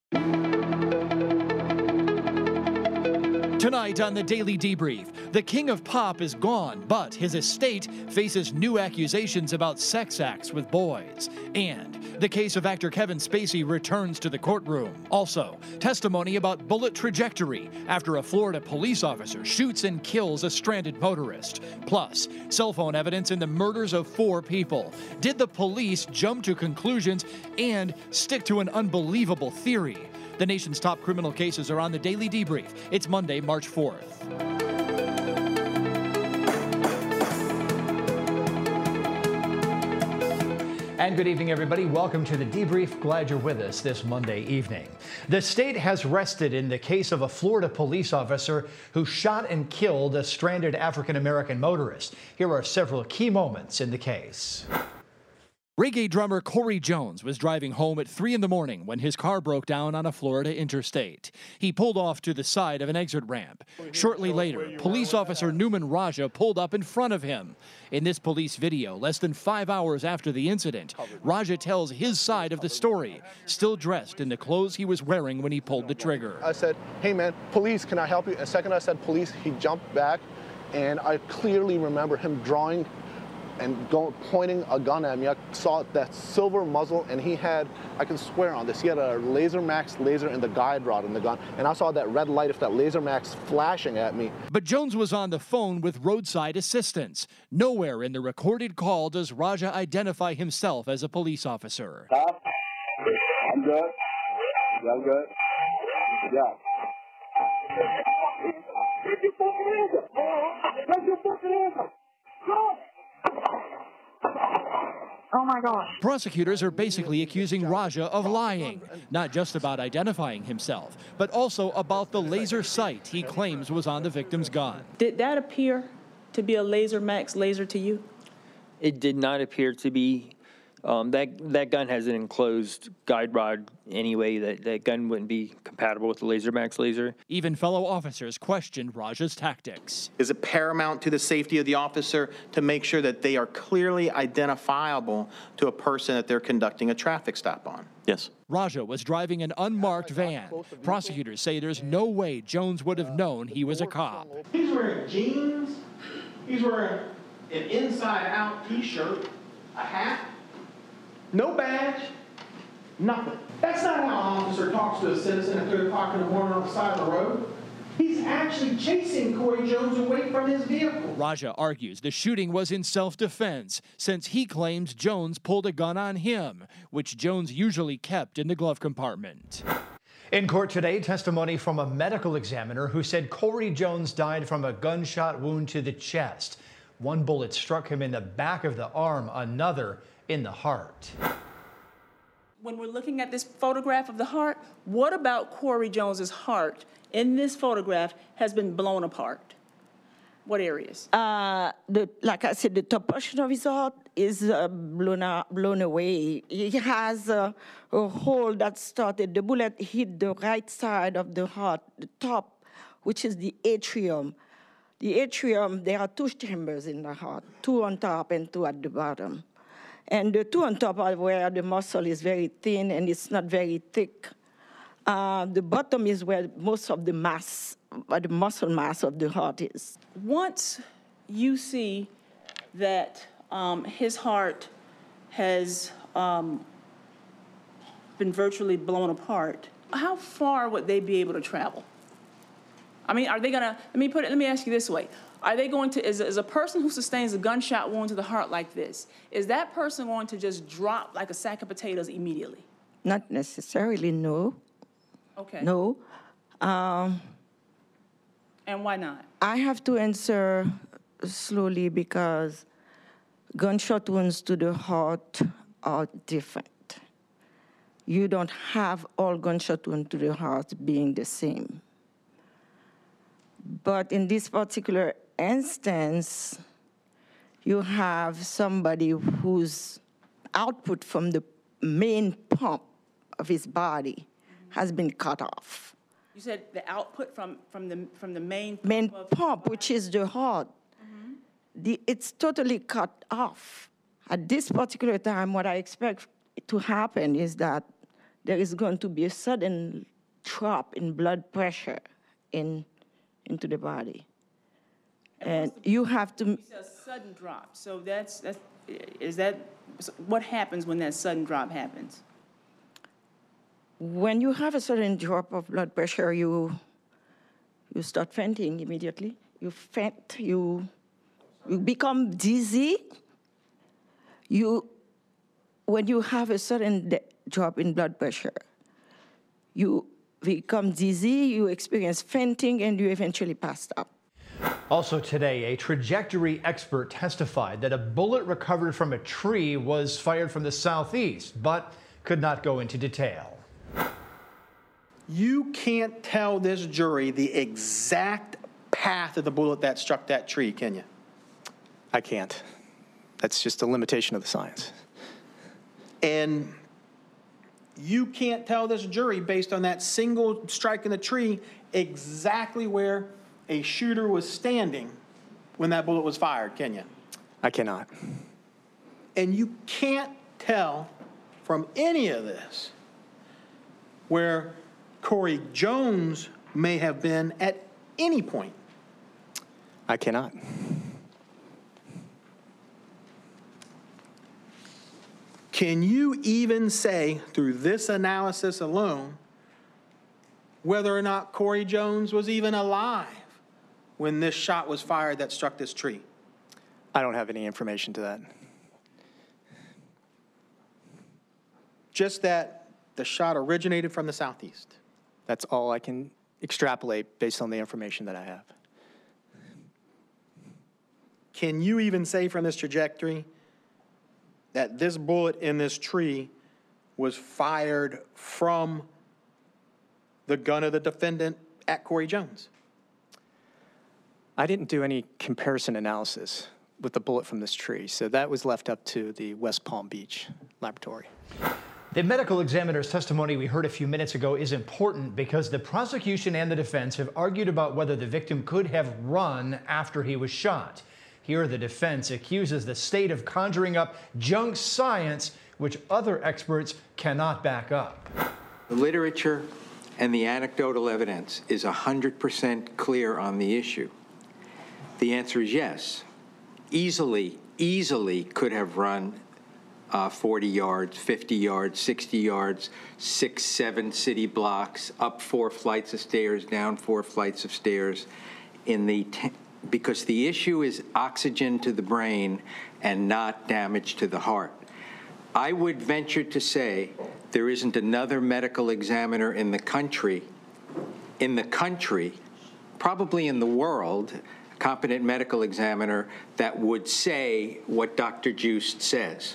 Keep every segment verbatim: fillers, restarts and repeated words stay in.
Tonight on the Daily Debrief, the king of pop is gone, but his estate faces new accusations about sex acts with boys. And the case of actor Kevin Spacey returns to the courtroom. Also, testimony about bullet trajectory after a Florida police officer shoots and kills a stranded motorist. Plus, cell phone evidence in the murders of four people. Did the police jump to conclusions and stick to an unbelievable theory? The nation's top criminal cases are on the Daily Debrief. It's Monday, March fourth. And good evening, everybody. Welcome to the Debrief. Glad you're with us this Monday evening. The state has rested in the case of a Florida police officer who shot and killed a stranded African-American motorist. Here are several key moments in the case. Reggae drummer Corey Jones was driving home at three in the morning when his car broke down on a Florida interstate. He pulled off to the side of an exit ramp. Shortly later, police officer Newman Raja pulled up in front of him. In this police video, less than five hours after the incident, Raja tells his side of the story, still dressed in the clothes he was wearing when he pulled the trigger. I said, hey man, police, can I help you? And second I said police, he jumped back, and I clearly remember him drawing and going, pointing a gun at me. I saw that silver muzzle, and he had, I can swear on this, he had a Laser Max laser in the guide rod in the gun, and I saw that red light of that Laser Max flashing at me. But Jones was on the phone with roadside assistance. Nowhere in the recorded call does Raja identify himself as a police officer. Stop. I'm good. Yeah, I'm good. Yeah. Get your fucking hands up. Get your fucking hands up. Go. Oh my gosh. Prosecutors are basically accusing Raja of lying, not just about identifying himself, but also about the laser sight he claims was on the victim's gun. Did that appear to be a Laser Max laser to you? It did not appear to be. Um, that that gun has an enclosed guide rod anyway. That, that gun wouldn't be compatible with the Laser Max laser. Even fellow officers questioned Raja's tactics. Is it paramount to the safety of the officer to make sure that they are clearly identifiable to a person that they're conducting a traffic stop on? Yes. Raja was driving an unmarked van. Prosecutors say there's no way Jones would have known he was a cop. He's wearing jeans. He's wearing an inside-out T-shirt, a hat. No badge, nothing. That's not how an officer talks to a citizen at three o'clock in the morning on the side of the road. He's actually chasing Corey Jones away from his vehicle. Raja argues the shooting was in self-defense, since he claims Jones pulled a gun on him, which Jones usually kept in the glove compartment. In court today, testimony from a medical examiner who said Corey Jones died from a gunshot wound to the chest. One bullet struck him in the back of the arm, another in the heart. When we're looking at this photograph of the heart, what about Corey Jones's heart in this photograph has been blown apart? What areas? Uh, the, like I said, the top portion of his heart is uh, blown, out, blown away. He has a, a hole that started, the bullet hit the right side of the heart, the top, which is the atrium. The atrium, there are two chambers in the heart, two on top and two at the bottom. And the two on top are where the muscle is very thin and it's not very thick. Uh, the bottom is where most of the mass, uh, the muscle mass of the heart is. Once you see that um, his heart has um, been virtually blown apart, how far would they be able to travel? I mean, are they gonna, let me put it, let me ask you this way. Are they going to, is, is a person who sustains a gunshot wound to the heart like this, is that person going to just drop like a sack of potatoes immediately? Not necessarily, no. Okay. No. Um, and why not? I have to answer slowly because gunshot wounds to the heart are different. You don't have all gunshot wounds to the heart being the same. But in this particular instance, you have somebody whose output from the main pump of his body has been cut off. You said the output from, from, the, from the main pump? Main of pump, which is the heart. Mm-hmm. the, it's totally cut off. At this particular time, what I expect to happen is that there is going to be a sudden drop in blood pressure in, into the body. And you have to... It's a sudden drop, so that's, that's, is that, what happens when that sudden drop happens? When you have a sudden drop of blood pressure, you, you start fainting immediately. You faint, you, you become dizzy. You, when you have a sudden drop in blood pressure, you become dizzy, you experience fainting, and you eventually pass out. Also today, a trajectory expert testified that a bullet recovered from a tree was fired from the southeast, but could not go into detail. You can't tell this jury the exact path of the bullet that struck that tree, can you? I can't. That's just a limitation of the science. And you can't tell this jury, based on that single strike in the tree, exactly where a shooter was standing when that bullet was fired, can you? I cannot. And you can't tell from any of this where Corey Jones may have been at any point. I cannot. Can you even say, through this analysis alone, whether or not Corey Jones was even alive when this shot was fired that struck this tree? I don't have any information to that. Just that the shot originated from the southeast. That's all I can extrapolate based on the information that I have. Can you even say from this trajectory that this bullet in this tree was fired from the gun of the defendant at Corey Jones? I didn't do any comparison analysis with the bullet from this tree, so that was left up to the West Palm Beach laboratory. The medical examiner's testimony we heard a few minutes ago is important because the prosecution and the defense have argued about whether the victim could have run after he was shot. Here, the defense accuses the state of conjuring up junk science, which other experts cannot back up. The literature and the anecdotal evidence is one hundred percent clear on the issue. The answer is yes. Easily, easily could have run uh, forty yards, fifty yards, sixty yards, six, seven city blocks, up four flights of stairs, down four flights of stairs, in the because the issue is oxygen to the brain and not damage to the heart. I would venture to say there isn't another medical examiner in the country, in the country, probably in the world, a competent medical examiner that would say what Doctor Joost says.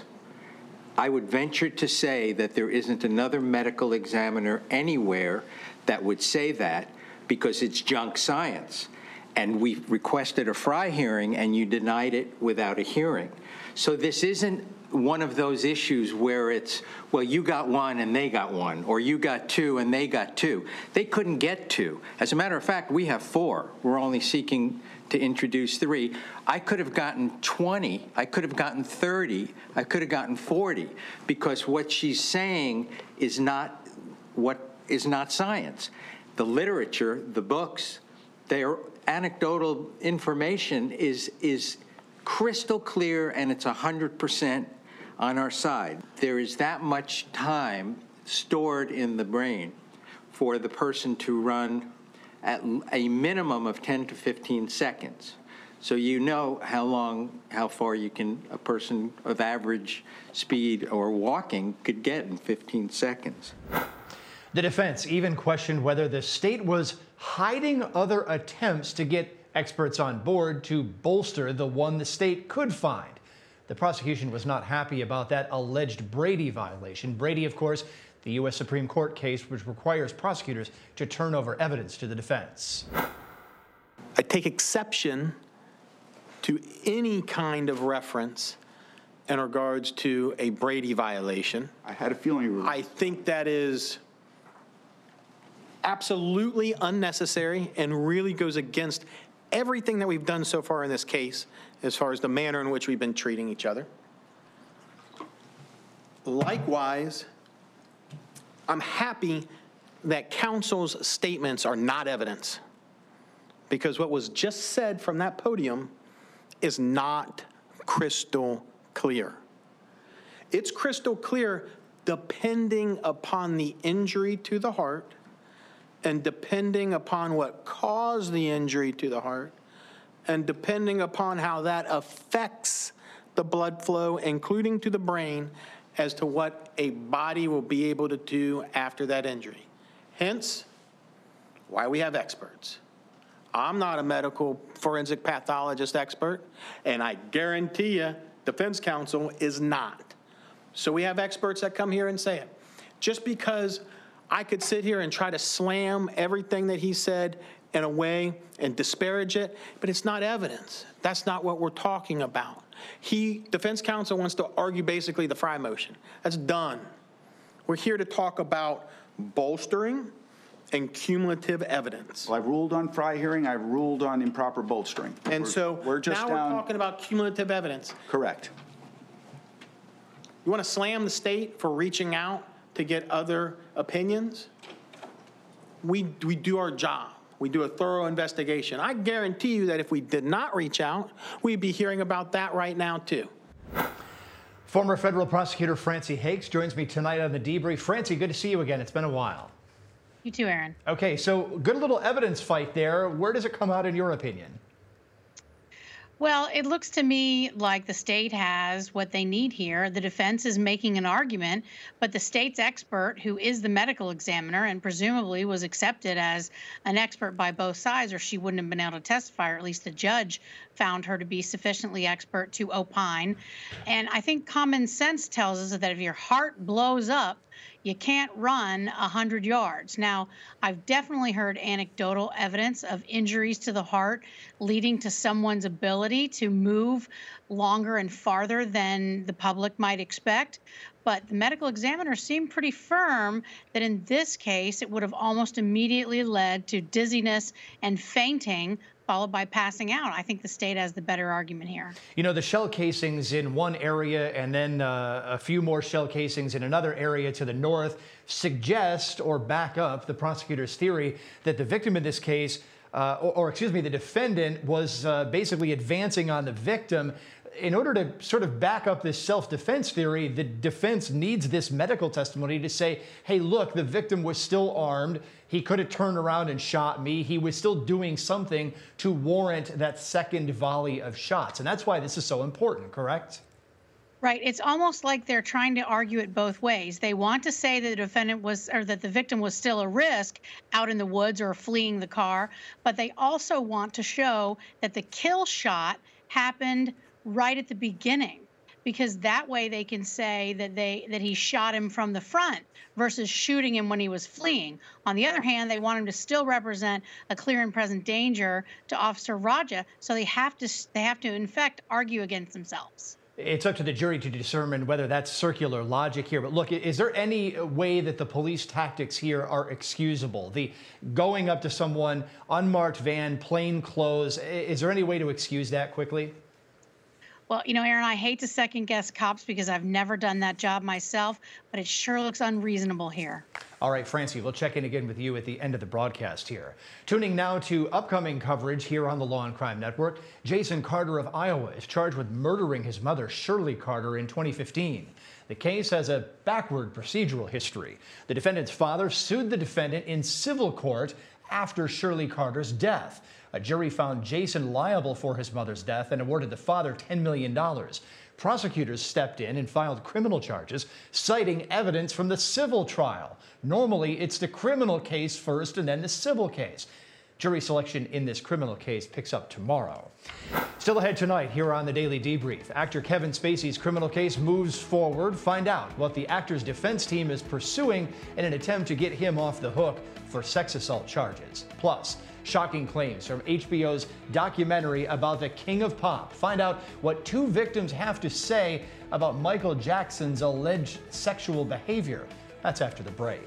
I would venture to say that there isn't another medical examiner anywhere that would say that because it's junk science. And we requested a Fry hearing, and you denied it without a hearing. So this isn't one of those issues where it's, well, you got one and they got one, or you got two and they got two. They couldn't get two. As a matter of fact, we have four. We're only seeking to introduce three. I could have gotten twenty. I could have gotten thirty. I could have gotten forty, because what she's saying is not what is not science. The literature, the books, their anecdotal information is is crystal clear, and it's one hundred percent on our side. There is that much time stored in the brain for the person to run at a minimum of ten to fifteen seconds. So you know how long, how far you can, a person of average speed or walking could get in fifteen seconds. The defense even questioned whether the state was hiding other attempts to get experts on board to bolster the one the state could find. The prosecution was not happy about that alleged Brady violation. Brady, of course, the U S Supreme Court case which requires prosecutors to turn over evidence to the defense. I take exception to any kind of reference in regards to a Brady violation. I had a feeling. I think that is absolutely unnecessary and really goes against everything that we've done so far in this case as far as the manner in which we've been treating each other. Likewise, I'm happy that counsel's statements are not evidence, because what was just said from that podium is not crystal clear. It's crystal clear depending upon the injury to the heart and depending upon what caused the injury to the heart and depending upon how that affects the blood flow, including to the brain, as to what a body will be able to do after that injury. Hence, why we have experts. I'm not a medical forensic pathologist expert, and I guarantee you defense counsel is not. So we have experts that come here and say it. Just because I could sit here and try to slam everything that he said in a way and disparage it, but it's not evidence. That's not what we're talking about. He, defense counsel, wants to argue basically the Frye motion. That's done. We're here to talk about bolstering and cumulative evidence. Well, I've ruled on Frye hearing. I've ruled on improper bolstering. And we're, so we're just now down, we're talking about cumulative evidence. Correct. You want to slam the state for reaching out to get other opinions? We, we do our job. We do a thorough investigation. I guarantee you that if we did not reach out, we'd be hearing about that right now, too. Former federal prosecutor Francie Hakes joins me tonight on The Debrief. Francie, good to see you again. It's been a while. You too, Aaron. Okay, so good little evidence fight there. Where does it come out in your opinion? Well, it looks to me like the state has what they need here. The defense is making an argument, but the state's expert, who is the medical examiner and presumably was accepted as an expert by both sides, or she wouldn't have been able to testify, or at least the judge found her to be sufficiently expert to opine. And I think common sense tells us that if your heart blows up, you can't run one hundred yards. Now, I've definitely heard anecdotal evidence of injuries to the heart leading to someone's ability to move longer and farther than the public might expect. But the medical examiner seemed pretty firm that in this case, it would have almost immediately led to dizziness and fainting, followed by passing out. I think the state has the better argument here. You know, the shell casings in one area and then uh, a few more shell casings in another area to the north suggest or back up the prosecutor's theory that the victim in this case, uh, or, or excuse me, the defendant was uh, basically advancing on the victim. In order to sort of back up this self-defense theory, the defense needs this medical testimony to say, hey, look, the victim was still armed. He could have turned around and shot me. He was still doing something to warrant that second volley of shots. And that's why this is so important, correct? Right. It's almost like they're trying to argue it both ways. They want to say that the defendant was, or that the victim was still a risk out in the woods or fleeing the car, but they also want to show that the kill shot happened right at the beginning, because that way they can say that they that he shot him from the front versus shooting him when he was fleeing. On the other hand, they want him to still represent a clear and present danger to Officer Raja, so they have to they have to in fact argue against themselves. It's up to the jury to determine whether that's circular logic here. But look, is there any way that the police tactics here are excusable? The going up to someone, unmarked van, plain clothes, is there any way to excuse that quickly? Well, you know, Aaron, I hate to second guess cops because I've never done that job myself, but it sure looks unreasonable here. All right, Francie, we'll check in again with you at the end of the broadcast here. Tuning now to upcoming coverage here on the Law and Crime Network. Jason Carter of Iowa is charged with murdering his mother, Shirley Carter, in twenty fifteen. The case has a backward procedural history. The defendant's father sued the defendant in civil court after Shirley Carter's death. A jury found Jason liable for his mother's death and awarded the father ten million dollars. Prosecutors stepped in and filed criminal charges, citing evidence from the civil trial. Normally, it's the criminal case first and then the civil case. Jury selection in this criminal case picks up tomorrow. Still ahead tonight here on the Daily Debrief. Actor Kevin Spacey's criminal case moves forward. Find out what the actor's defense team is pursuing in an attempt to get him off the hook for sex assault charges. Plus, shocking claims from H B O's documentary about the King of Pop. Find out what two victims have to say about Michael Jackson's alleged sexual behavior. That's after the break.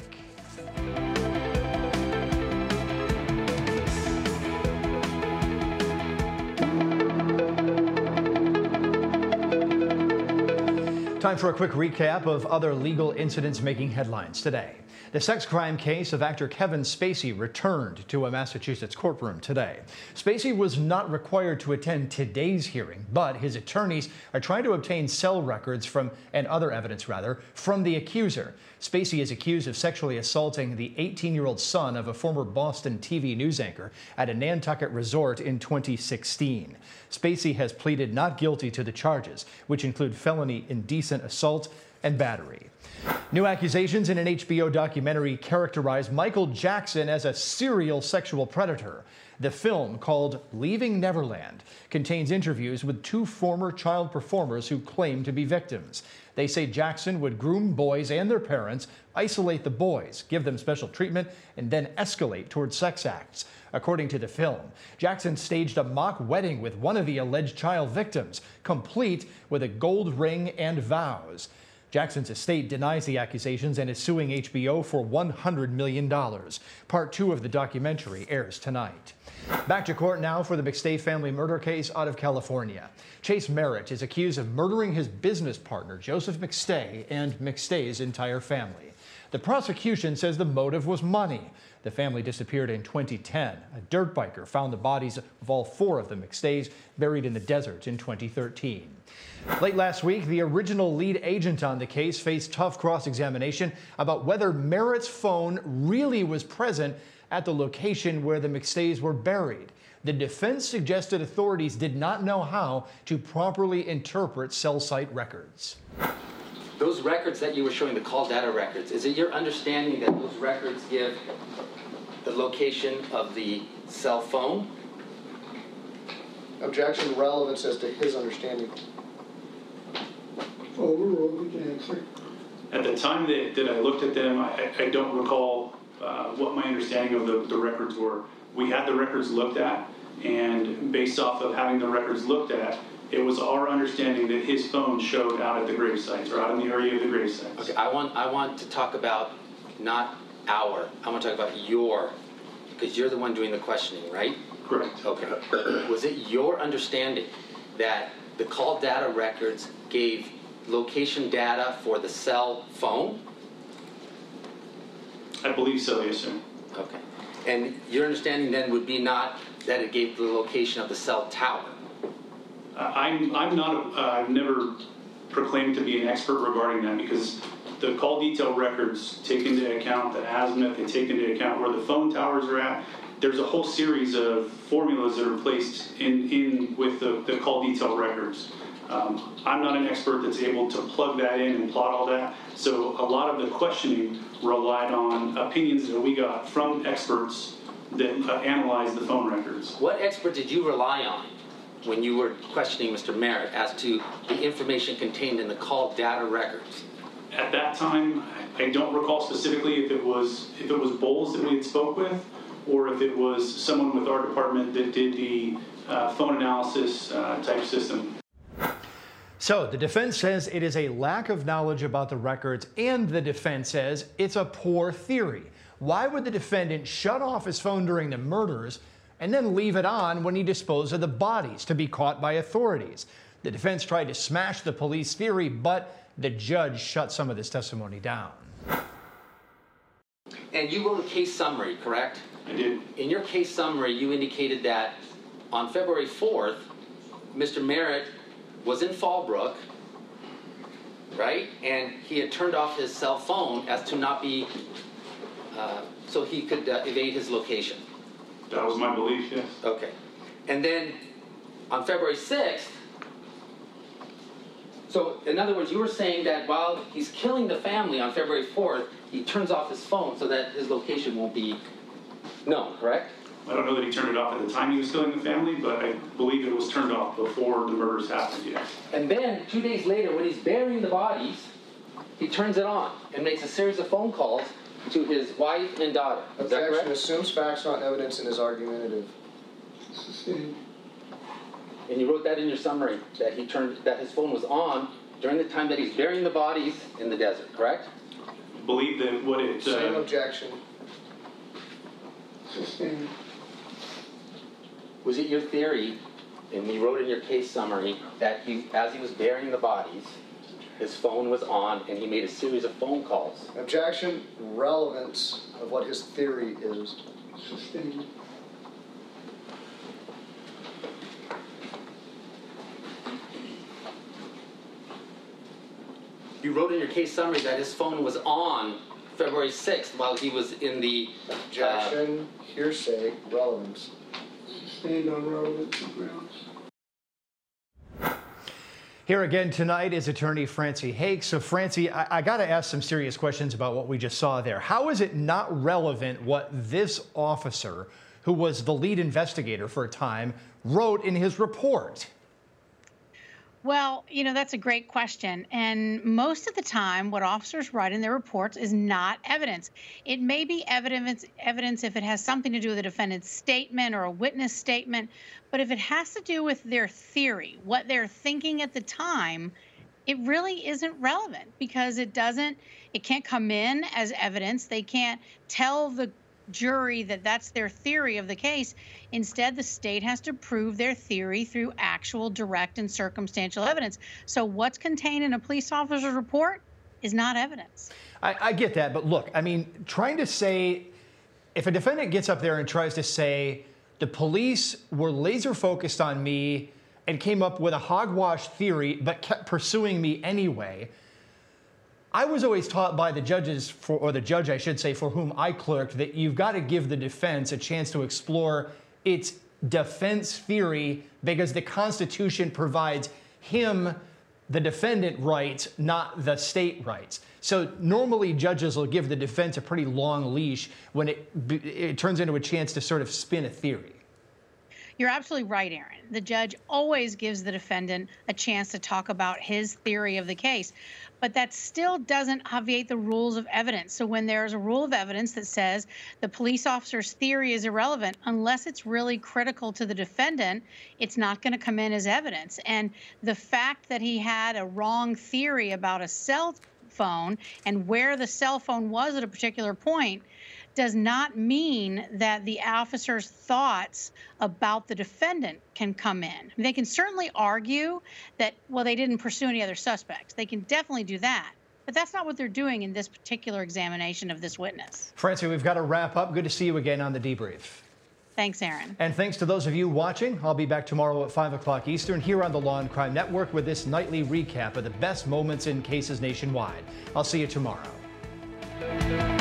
Time for a quick recap of other legal incidents making headlines today. The sex crime case of actor Kevin Spacey returned to a Massachusetts courtroom today. Spacey was not required to attend today's hearing, but his attorneys are trying to obtain cell records from, and other evidence rather, from the accuser. Spacey is accused of sexually assaulting the eighteen-year-old son of a former Boston T V news anchor at a Nantucket resort in twenty sixteen. Spacey has pleaded not guilty to the charges, which include felony indecent assault and battery. New accusations in an H B O documentary characterize Michael Jackson as a serial sexual predator. The film, called Leaving Neverland, contains interviews with two former child performers who claim to be victims. They say Jackson would groom boys and their parents, isolate the boys, give them special treatment, and then escalate towards sex acts. According to the film, Jackson staged a mock wedding with one of the alleged child victims, complete with a gold ring and vows. Jackson's estate denies the accusations and is suing H B O for one hundred million dollars. Part two of the documentary airs tonight. Back to court now for the McStay family murder case out of California. Chase Merritt is accused of murdering his business partner, Joseph McStay, and McStay's entire family. The prosecution says the motive was money. The family disappeared in twenty ten. A dirt biker found the bodies of all four of the McStays buried in the desert in twenty thirteen. Late last week, the original lead agent on the case faced tough cross-examination about whether Merritt's phone really was present at the location where the McStays were buried. The defense suggested authorities did not know how to properly interpret cell site records. Those records that you were showing, the call data records, is it your understanding that those records give the location of the cell phone? Objection, relevance as to his understanding. Overruled, we can answer. At the time that, that I looked at them, I, I don't recall uh, what my understanding of the, the records were. We had the records looked at, and based off of having the records looked at, it was our understanding that his phone showed out at the grave sites, or out in the area of the grave sites. Okay, I want, I want to talk about not our, I want to talk about your, because you're the one doing the questioning, right? Correct. Okay. Was it your understanding that the call data records gave location data for the cell phone? I believe so, yes, sir. Okay. And your understanding then would be not that it gave the location of the cell tower? Uh, I'm, I'm not, uh, I've never proclaimed to be an expert regarding that, because the call detail records take into account the azimuth, they take into account where the phone towers are at. There's a whole series of formulas that are placed in, in with the, the call detail records. Um, I'm not an expert that's able to plug that in and plot all that, so a lot of the questioning relied on opinions that we got from experts that uh, analyzed the phone records. What expert did you rely on when you were questioning Mister Merritt as to the information contained in the call data records? At that time, I don't recall specifically if it was if it was Bowles that we had spoke with, or if it was someone with our department that did the uh, phone analysis uh, type system. So the defense says it is a lack of knowledge about the records, and the defense says it's a poor theory. Why would the defendant shut off his phone during the murders and then leave it on when he disposed of the bodies to be caught by authorities? The defense tried to smash the police theory, but the judge shut some of this testimony down. And you wrote a case summary, correct? I did. In your case summary, you indicated that on February fourth, Mister Merritt was in Fallbrook, right? And he had turned off his cell phone as to not be, uh, so he could uh, evade his location. That was my belief, yes. Okay. And then on February sixth, so in other words, you were saying that while he's killing the family on February fourth, he turns off his phone so that his location won't be known, correct? I don't know that he turned it off at the time he was killing the family, but I believe it was turned off before the murders happened, yes. And then, two days later, when he's burying the bodies, he turns it on and makes a series of phone calls to his wife and daughter. Is that correct? Objection, assumes facts, not evidence, and is argumentative. And you wrote that in your summary, that he turned, that his phone was on during the time that he's burying the bodies in the desert, correct? I believe that what it... Uh, Same objection. Sustained. Was it your theory, and you wrote in your case summary, that he, as he was burying the bodies, his phone was on and he made a series of phone calls. Objection, relevance of what his theory is. Sustained. You wrote in your case summary that his phone was on February sixth while he was in the... Objection, uh, hearsay, relevance. Sustained on relevance grounds. Here again tonight is attorney Francie Hake. So Francie, I, I got to ask some serious questions about what we just saw there. How is it not relevant what this officer, who was the lead investigator for a time, wrote in his report? Well, you know, that's a great question. And most of the time, what officers write in their reports is not evidence. It may be evidence, evidence if it has something to do with a defendant's statement or a witness statement. But if it has to do with their theory, what they're thinking at the time, it really isn't relevant because it doesn't, it can't come in as evidence. They can't tell the jury that that's their theory of the case. Instead, the state has to prove their theory through actual direct and circumstantial evidence. So what's contained in a police officer's report is not evidence. I, I get that, but look, I mean, trying to say, if a defendant gets up there and tries to say, the police were laser focused on me and came up with a hogwash theory, but kept pursuing me anyway, I was always taught by the judges, for, or the judge, I should say, for whom I clerked, that you've got to give the defense a chance to explore its defense theory because the Constitution provides him, the defendant, rights, not the state rights. So normally judges will give the defense a pretty long leash when it, it turns into a chance to sort of spin a theory. You're absolutely right, Aaron. The judge always gives the defendant a chance to talk about his theory of the case. But that still doesn't obviate the rules of evidence. So when there's a rule of evidence that says the police officer's theory is irrelevant, unless it's really critical to the defendant, it's not going to come in as evidence. And the fact that he had a wrong theory about a cell phone and where the cell phone was at a particular point does not mean that the officer's thoughts about the defendant can come in. They can certainly argue that, well, they didn't pursue any other suspects. They can definitely do that. But that's not what they're doing in this particular examination of this witness. Francie, we've got to wrap up. Good to see you again on The Debrief. Thanks, Aaron. And thanks to those of you watching. I'll be back tomorrow at five o'clock Eastern here on the Law and Crime Network with this nightly recap of the best moments in cases nationwide. I'll see you tomorrow.